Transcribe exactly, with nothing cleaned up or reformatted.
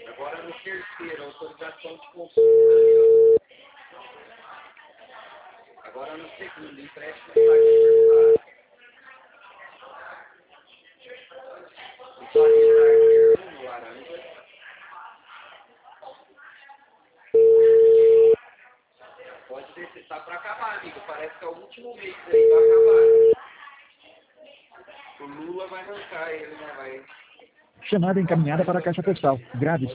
Agora no terceiro, autorização de consulta ali, ó. Agora no segundo, empréstimo de aniversário. O Sagitário no laranja. Pode descer, tá pra acabar, amigo. Parece que é o último mês aí, vai acabar. O Lula vai arrancar ele, né? Vai. Chamada encaminhada para a caixa postal. Grave